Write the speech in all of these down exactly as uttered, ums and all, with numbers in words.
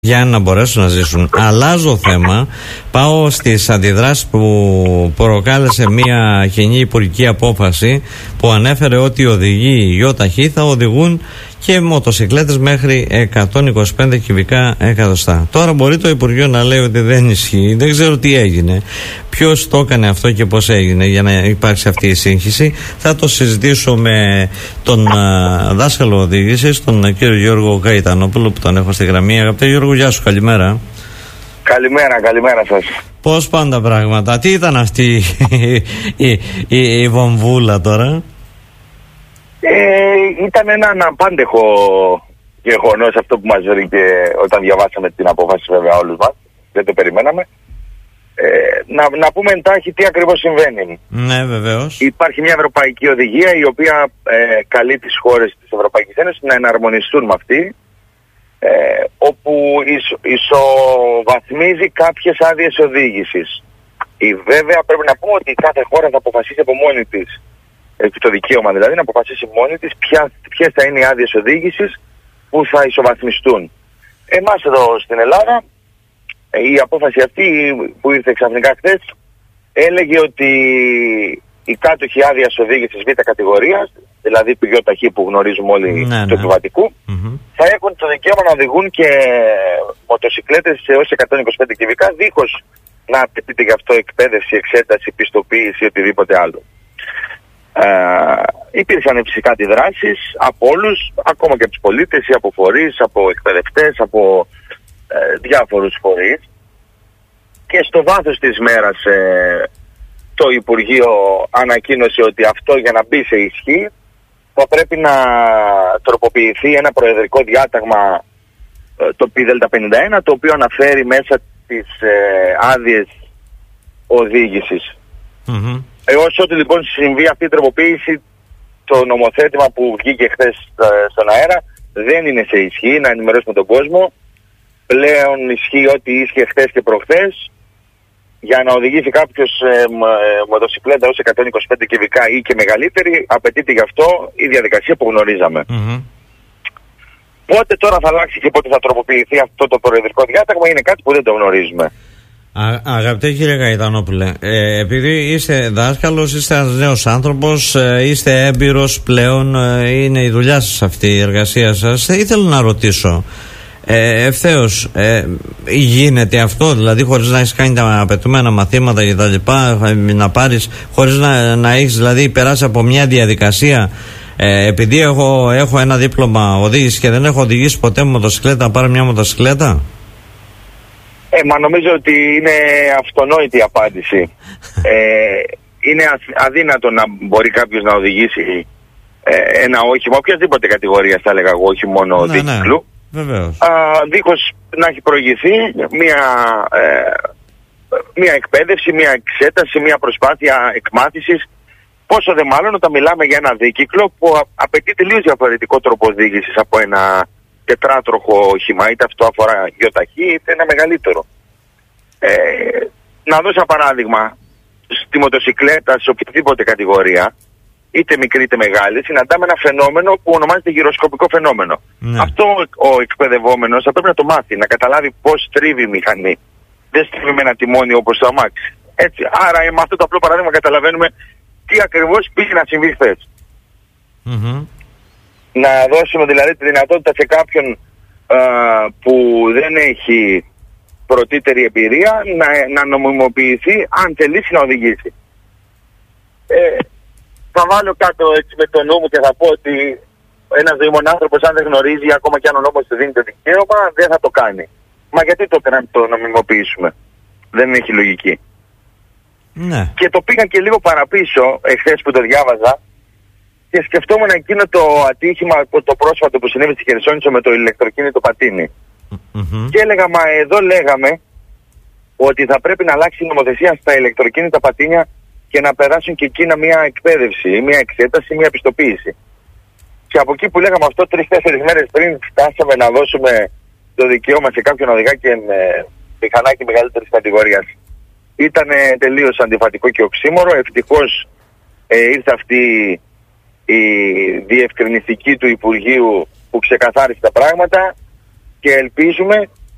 για να μπορέσουν να ζήσουν. Αλλάζω θέμα, πάω στις αντιδράσεις που προκάλεσε μια κοινή υπουργική απόφαση που ανέφερε ότι οι οδηγοί ΙΟΤΑΧΗ θα οδηγούν και μοτοσυκλέτες μέχρι εκατόν είκοσι πέντε κυβικά εκατοστά. Τώρα μπορεί το Υπουργείο να λέει ότι δεν ισχύει, δεν ξέρω τι έγινε, ποιος το έκανε αυτό και πώς έγινε για να υπάρξει αυτή η σύγχυση. Θα το συζητήσω με τον α, δάσκαλο οδήγησης, τον κύριο Γιώργο Καϊτανόπουλο, που τον έχω στη γραμμή. Αγαπητέ Γιώργο, γεια σου, καλημέρα. Καλημέρα, καλημέρα σας. Πώς πάνε τα πράγματα, τι ήταν αυτή η, η, η, η βομβούλα τώρα? Ε, ήταν ένα αναπάντεχο γεγονός αυτό που μας βρήκε όταν διαβάσαμε την απόφαση, βέβαια όλους μας. Δεν το περιμέναμε. Ε, να, να πούμε εντάχει τι ακριβώς συμβαίνει. Ναι, βεβαίως. Υπάρχει μια ευρωπαϊκή οδηγία η οποία ε, καλεί τις χώρες της Ευρωπαϊκής Ένωσης να εναρμονιστούν με αυτή, ε, όπου ισο, ισοβαθμίζει κάποιες άδειες οδήγησης. Η, βέβαια πρέπει να πούμε ότι κάθε χώρα θα αποφασίσει από μόνη της, το δικαίωμα δηλαδή, να αποφασίσει μόνη της ποιες θα είναι οι άδειες οδήγησης που θα ισοβαθμιστούν. Εμάς εδώ στην Ελλάδα η απόφαση αυτή που ήρθε ξαφνικά χθες έλεγε ότι οι κάτοχοι άδειας οδήγησης β' κατηγορίας, δηλαδή του ΙΟΤΑΧΗ που γνωρίζουμε όλοι, ναι, του επιβατικού, mm-hmm. θα έχουν το δικαίωμα να οδηγούν και μοτοσυκλέτες σε έως εκατόν είκοσι πέντε κυβικά, δίχως να απαιτείται γι' αυτό εκπαίδευση, εξέταση, πιστοποίηση ή οτιδήποτε άλλο. Uh, υπήρξαν φυσικά αντιδράσεις από όλους, ακόμα και από τους πολίτες ή από φορείς, από εκπαιδευτές, από uh, διάφορους φορείς, και στο βάθος της μέρας uh, το Υπουργείο ανακοίνωσε ότι αυτό για να μπει σε ισχύ θα πρέπει να τροποποιηθεί ένα προεδρικό διάταγμα, uh, το πι δέλτα πενήντα ένα, το οποίο αναφέρει μέσα τις uh, άδειες οδήγησης. Mm-hmm. Έως ότι λοιπόν συμβεί αυτή η τροποποίηση, το νομοθέτημα που βγήκε χθες στον αέρα δεν είναι σε ισχύ, να ενημερώσουμε τον κόσμο. Πλέον ισχύει ότι ίσχυε χθες και προχθές. Για να οδηγήσει κάποιος ε, μοτοσυκλέτα ως εκατόν είκοσι πέντε κυβικά ή και μεγαλύτερη, απαιτείται γι' αυτό η διαδικασία που γνωρίζαμε. Mm-hmm. Πότε τώρα θα αλλάξει και πότε θα τροποποιηθεί αυτό το προεδρικό διάταγμα είναι κάτι που δεν το γνωρίζουμε. Α, αγαπητέ κύριε Καϊτανόπουλε, ε, επειδή είστε δάσκαλος, είστε ένας νέος άνθρωπος, ε, είστε έμπειρος πλέον, ε, είναι η δουλειά σας αυτή, η εργασία σας, ε, ήθελα να ρωτήσω ε, ευθέως, ε, γίνεται αυτό, δηλαδή χωρίς να έχεις κάνει τα απαιτούμενα μαθήματα και τα λοιπά, να πάρεις, χωρίς να, να έχεις δηλαδή περάσει από μια διαδικασία, ε, επειδή έχω, έχω ένα δίπλωμα οδήγηση και δεν έχω οδηγήσει ποτέ μοτοσυκλέτα, να πάρω μια μοτοσυκλέτα? Ε, μα νομίζω ότι είναι αυτονόητη η απάντηση. Ε, είναι αδύνατο να μπορεί κάποιος να οδηγήσει ε, ένα όχημα, οποιασδήποτε κατηγορία θα έλεγα εγώ, όχι μόνο ναι, δίκυκλου, ναι, δίχως να έχει προηγηθεί μια, ε, μια εκπαίδευση, μια εξέταση, μια προσπάθεια εκμάθησης. Πόσο δε μάλλον όταν μιλάμε για ένα δίκυκλο που απαιτεί τελείως διαφορετικό τρόπο οδήγησης από ένα τετράτροχο όχημα, είτε αυτό αφορά ΙΟΤΑΧΗ είτε ένα μεγαλύτερο. Ε, να δώσω ένα παράδειγμα. Στη μοτοσυκλέτα, σε οποιαδήποτε κατηγορία, είτε μικρή είτε μεγάλη, συναντάμε ένα φαινόμενο που ονομάζεται γυροσκοπικό φαινόμενο. Ναι. Αυτό ο εκπαιδευόμενος θα πρέπει να το μάθει, να καταλάβει πώς τρίβει η μηχανή. Δεν στρίβει με ένα τιμόνι όπως το αμάξι. Έτσι. Άρα με αυτό το απλό παράδειγμα καταλαβαίνουμε τι ακριβώς πήγε να συμβεί χθες. Mm-hmm. Να δώσουμε δηλαδή τη δυνατότητα σε κάποιον α, που δεν έχει πρωτήτερη εμπειρία να, να νομιμοποιηθεί αν θελήσει να οδηγήσει. Ε, θα βάλω κάτω έτσι με το νου μου και θα πω ότι ένας δήμον άνθρωπος αν δεν γνωρίζει, ακόμα και αν ο νόμος του δίνει το δικαίωμα, δεν θα το κάνει. Μα γιατί τότε να το νομιμοποιήσουμε? Δεν έχει λογική. Ναι. Και το πήγα και λίγο παραπίσω εχθές που το διάβαζα και σκεφτόμουν εκείνο το ατύχημα, το πρόσφατο που συνέβη στη Χερσόνησο με το ηλεκτροκίνητο πατίνι. Mm-hmm. Και έλεγα, μα εδώ λέγαμε ότι θα πρέπει να αλλάξει η νομοθεσία στα ηλεκτροκίνητα πατίνια και να περάσουν και εκείνα μια εκπαίδευση, μια εξέταση, μια πιστοποίηση. Και από εκεί που λέγαμε αυτό, τρεις-τέσσερις μέρες πριν φτάσαμε να δώσουμε το δικαίωμα σε κάποιον οδηγά και με μηχανάκι μεγαλύτερης κατηγορίας. Ήταν τελείως αντιφατικό και οξύμορο. Ευτυχώς ε, ήρθε αυτή η διευκρινιστική του Υπουργείου που ξεκαθάρισε τα πράγματα και ελπίζουμε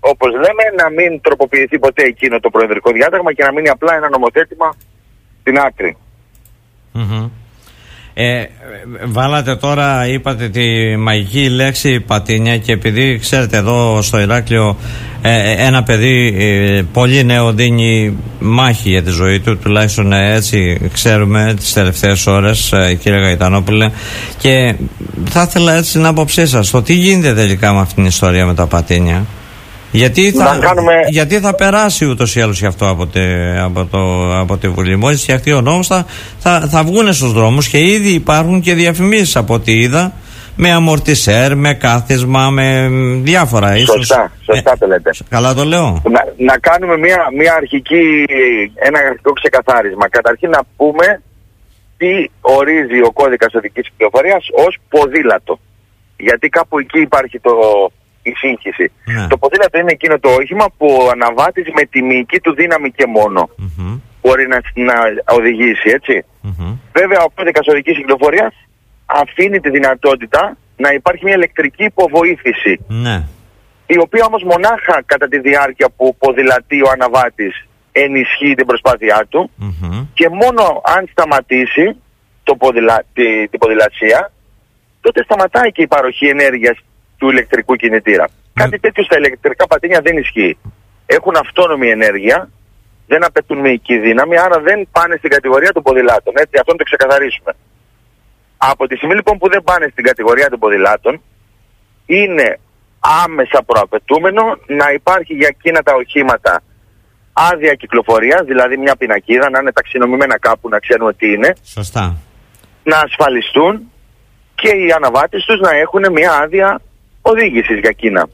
όπως λέμε, να μην τροποποιηθεί ποτέ εκείνο το προεδρικό διάταγμα και να μείνει απλά ένα νομοθέτημα στην άκρη. Mm-hmm. Ε, βάλατε τώρα, είπατε τη μαγική λέξη πατίνια, και επειδή ξέρετε εδώ στο Ηράκλειο ε, ένα παιδί ε, πολύ νέο δίνει μάχη για τη ζωή του, τουλάχιστον έτσι ξέρουμε τις τελευταίες ώρες, ε, κύριε Γαϊτανόπουλε, και θα ήθελα έτσι την άποψή σας το τι γίνεται τελικά με αυτήν την ιστορία με τα πατίνια. Γιατί θα, κάνουμε... γιατί θα περάσει ούτως ή άλλως γι' αυτό από τη, από, το, από τη Βουλή. Μόλις φτιαχτεί ο νόμος θα, θα, θα βγουν στους δρόμους, και ήδη υπάρχουν και διαφημίσεις από ό,τι είδα, με αμορτισέρ, με κάθισμα, με διάφορα. Σωστά, ίσως... σωστά το λέτε. Καλά το λέω. Να, να κάνουμε μια, μια αρχική, ένα αρχικό ξεκαθάρισμα. Καταρχήν να πούμε τι ορίζει ο κώδικας οδικής κυκλοφορίας ως ποδήλατο. Γιατί κάπου εκεί υπάρχει το... η σύγχυση. Ναι. Το ποδήλατο είναι εκείνο το όχημα που ο αναβάτης με τη μυϊκή του δύναμη και μόνο mm-hmm. μπορεί να, να οδηγήσει, έτσι. Mm-hmm. Βέβαια ο κώδικας οδικής κυκλοφορίας αφήνει τη δυνατότητα να υπάρχει μια ηλεκτρική υποβοήθηση, ναι. η οποία όμως μονάχα κατά τη διάρκεια που ποδηλατεί ο αναβάτης ενισχύει την προσπάθειά του mm-hmm. και μόνο αν σταματήσει το ποδηλα... τη... την ποδηλασία, τότε σταματάει και η παροχή ενέργειας του ηλεκτρικού κινητήρα. Mm. Κάτι τέτοιο στα ηλεκτρικά πατίνια δεν ισχύει. Έχουν αυτόνομη ενέργεια, δεν απαιτούν μυϊκή δύναμη, άρα δεν πάνε στην κατηγορία των ποδηλάτων. Έτσι, αυτό να το ξεκαθαρίσουμε. Από τη στιγμή λοιπόν που δεν πάνε στην κατηγορία των ποδηλάτων, είναι άμεσα προαπαιτούμενο να υπάρχει για εκείνα τα οχήματα άδεια κυκλοφορίας, δηλαδή μια πινακίδα, να είναι ταξινομημένα κάπου, να ξέρουμε τι είναι. Σωστά. Να ασφαλιστούν και οι αναβάτες τους να έχουν μια άδεια οδήγησης για εκείνα.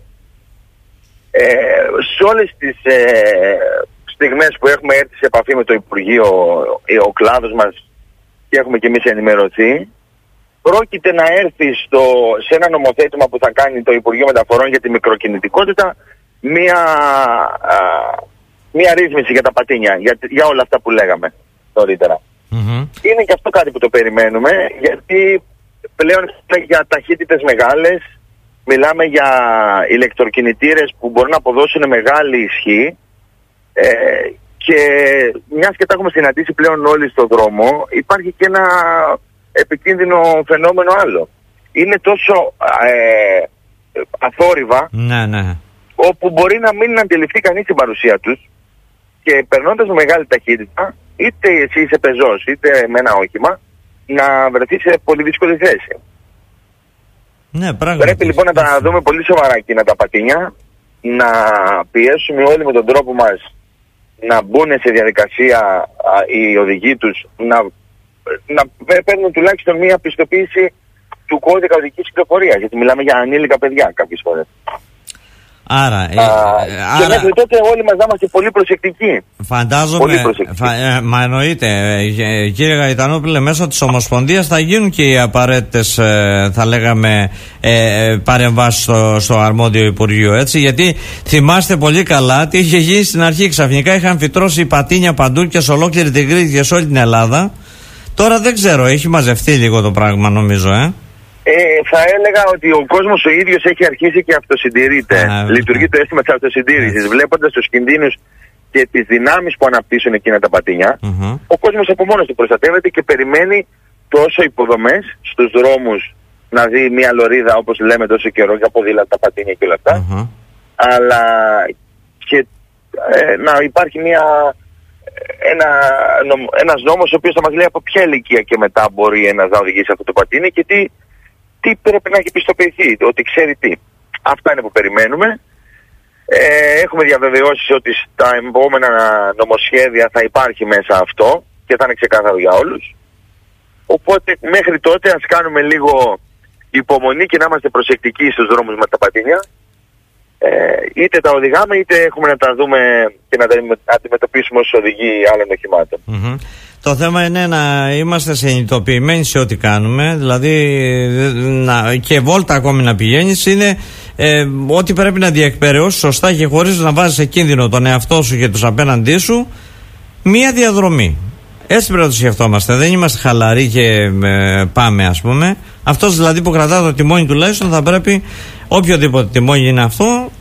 Ε, σε όλες τις ε, στιγμές που έχουμε έρθει σε επαφή με το Υπουργείο, ο κλάδος μας, και έχουμε και εμείς ενημερωθεί, πρόκειται να έρθει στο, σε ένα νομοθέτημα που θα κάνει το Υπουργείο Μεταφορών για τη μικροκινητικότητα μια, α, μια ρύθμιση για τα πατίνια, για, για όλα αυτά που λέγαμε νωρίτερα. Mm-hmm. Είναι και αυτό κάτι που το περιμένουμε, γιατί πλέον για ταχύτητες μεγάλες, μιλάμε για ηλεκτροκινητήρες που μπορούν να αποδώσουν μεγάλη ισχύ, ε, και μιας και τα έχουμε συναντήσει πλέον όλοι στον δρόμο, υπάρχει και ένα επικίνδυνο φαινόμενο άλλο. Είναι τόσο ε, αθόρυβα, ναι, ναι. όπου μπορεί να μην αντιληφθεί κανείς την παρουσία τους, και περνώντας με μεγάλη ταχύτητα, είτε εσύ είσαι πεζός είτε με ένα όχημα, να βρεθεί σε πολύ δύσκολη θέση. Ναι, πρέπει λοιπόν να τα δούμε πολύ σοβαρά εκείνα τα πατίνια, να πιέσουμε όλοι με τον τρόπο μας να μπουν σε διαδικασία α, οι οδηγοί τους, να, να παίρνουν τουλάχιστον μία πιστοποίηση του κώδικα οδικής κυκλοφορίας, γιατί μιλάμε για ανήλικα παιδιά κάποιες φορές. Άρα, ε, Α, και άρα... μέχρι τότε όλοι μας να είμαστε πολύ προσεκτικοί. Φαντάζομαι, πολύ προσεκτικοί. Φα, ε, μα εννοείται, ε, κύριε Γαϊτανόπουλε, μέσω της Ομοσπονδίας θα γίνουν και οι απαραίτητες, ε, θα λέγαμε, ε, παρεμβάσεις στο, στο αρμόδιο Υπουργείο, έτσι, γιατί θυμάστε πολύ καλά τι είχε γίνει στην αρχή. Ξαφνικά είχαν φυτρώσει πατίνια παντού και σε ολόκληρη την Κρήτη και σε όλη την Ελλάδα. Τώρα δεν ξέρω, έχει μαζευτεί λίγο το πράγμα, νομίζω, ε. Ε, θα έλεγα ότι ο κόσμος ο ίδιος έχει αρχίσει και αυτοσυντηρείται. Α, Λειτουργεί το αίσθημα της αυτοσυντήρησης. Yeah. Βλέποντας τους κινδύνους και τις δυνάμεις που αναπτύσσουν εκείνα τα πατίνια, uh-huh. ο κόσμος από μόνος του προστατεύεται και περιμένει τόσο υποδομές στους δρόμους, να δει μια λωρίδα, όπως λέμε τόσο καιρό, για ποδήλατα, πατίνια και όλα αυτά, uh-huh. αλλά και ε, να υπάρχει μια, ένα, νομ, ένας νόμος ο οποίος θα μας λέει από ποια ηλικία και μετά μπορεί ένας να οδηγήσει αυτό το πατίνι και τι τι πρέπει να έχει πιστοποιηθεί, ότι ξέρει τι. Αυτά είναι που περιμένουμε. Ε, έχουμε διαβεβαιώσεις ότι στα επόμενα νομοσχέδια θα υπάρχει μέσα αυτό και θα είναι ξεκάθαρο για όλους. Οπότε μέχρι τότε ας κάνουμε λίγο υπομονή και να είμαστε προσεκτικοί στους δρόμους με τα πατίνια. Ε, είτε τα οδηγάμε είτε έχουμε να τα δούμε και να τα αντιμετωπίσουμε ως οδηγοί άλλων οχημάτων. Mm-hmm. Το θέμα είναι να είμαστε συνειδητοποιημένοι σε ό,τι κάνουμε, δηλαδή να, και βόλτα ακόμη να πηγαίνεις, είναι ε, ότι πρέπει να διεκπεραιώσεις σωστά και χωρίς να βάζεις σε κίνδυνο τον εαυτό σου και τους απέναντί σου μία διαδρομή. Έτσι πρέπει να το σκεφτόμαστε, δεν είμαστε χαλαροί και ε, πάμε, ας πούμε. Αυτός δηλαδή που κρατά το τιμόνι τουλάχιστον θα πρέπει, οποιοδήποτε τιμόνι είναι αυτό,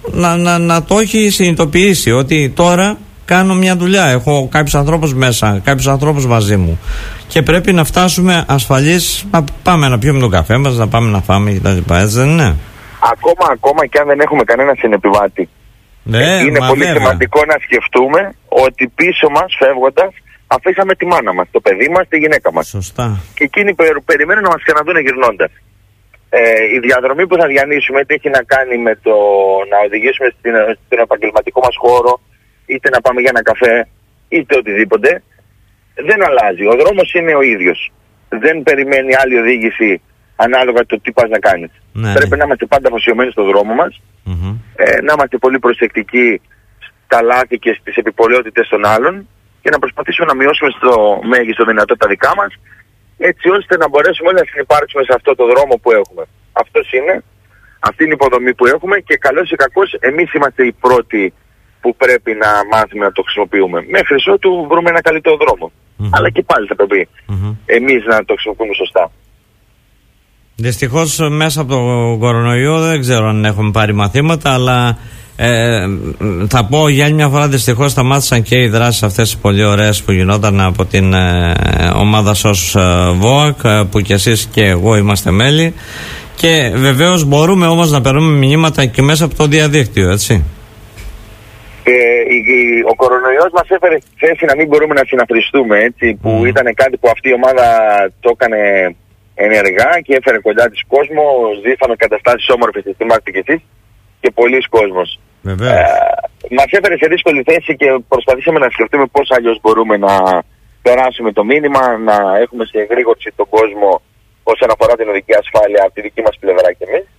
να, να, να το έχει συνειδητοποιήσει ότι τώρα κάνω μια δουλειά, έχω κάποιους ανθρώπους μέσα, κάποιους ανθρώπους μαζί μου και πρέπει να φτάσουμε ασφαλείς να πάμε να πιούμε τον καφέ μας, να πάμε να φάμε κτλ. Έτσι δεν είναι? Ακόμα, ακόμα και αν δεν έχουμε κανένα συνεπιβάτη, ναι, είναι πολύ βέβαια. σημαντικό να σκεφτούμε ότι πίσω μας φεύγοντας αφήσαμε τη μάνα μας, το παιδί μας, τη γυναίκα μας. Σωστά. Και εκείνοι περι, περιμένουν να μας ξαναδούν γυρνώντας. Ε, η διαδρομή που θα διανύσουμε είτε έχει να κάνει με το να οδηγήσουμε στην, στην επαγγελματικό μας χώρο, είτε να πάμε για ένα καφέ, είτε οτιδήποτε, δεν αλλάζει. Ο δρόμος είναι ο ίδιος. Δεν περιμένει άλλη οδήγηση ανάλογα το τι πας να κάνεις. Ναι, Πρέπει ναι. να είμαστε πάντα αφοσιωμένοι στον δρόμο μας, Mm-hmm. ε, να είμαστε πολύ προσεκτικοί στα λάθη και στις επιπολαιότητες των άλλων και να προσπαθήσουμε να μειώσουμε στο μέγιστο δυνατό τα δικά μας, έτσι ώστε να μπορέσουμε όλοι να συνυπάρξουμε σε αυτό το δρόμο που έχουμε. Αυτός είναι, αυτή είναι η υποδομή που έχουμε και καλώς ή κακώς εμείς είμαστε οι πρώτοι που πρέπει να μάθουμε να το χρησιμοποιούμε. Μέχρι ότου βρούμε ένα καλύτερο δρόμο. Mm-hmm. Αλλά και πάλι θα πρέπει mm-hmm. εμείς να το χρησιμοποιούμε σωστά. Δυστυχώς μέσα από το κορονοϊό δεν ξέρω αν έχουμε πάρει μαθήματα, αλλά ε, θα πω για άλλη μια φορά δυστυχώς σταμάτησαν και οι δράσεις αυτές οι πολύ ωραίες που γινόταν από την ε, ομάδα ΣΟΣ ΒΟΑΚ, που κι εσείς και εγώ είμαστε μέλη, και βεβαίως μπορούμε όμως να παίρνουμε μηνύματα και μέσα από το διαδίκτυο, έτσι. Ε, ο κορονοϊός μας έφερε στη θέση να μην μπορούμε να συναθριστούμε, έτσι, που mm. ήταν κάτι που αυτή η ομάδα το έκανε ενεργά και έφερε κοντά της κόσμο, ζήσαμε καταστάσεις όμορφες, θυμάστε και εσείς, και πολλοί κόσμος. Βεβαίως. Ε, μας έφερε σε δύσκολη θέση και προσπαθήσαμε να σκεφτούμε πώς αλλιώς μπορούμε να περάσουμε το μήνυμα, να έχουμε σε εγρήγορση τον κόσμο όσον αφορά την οδική ασφάλεια από τη δική μας πλευρά και εμείς.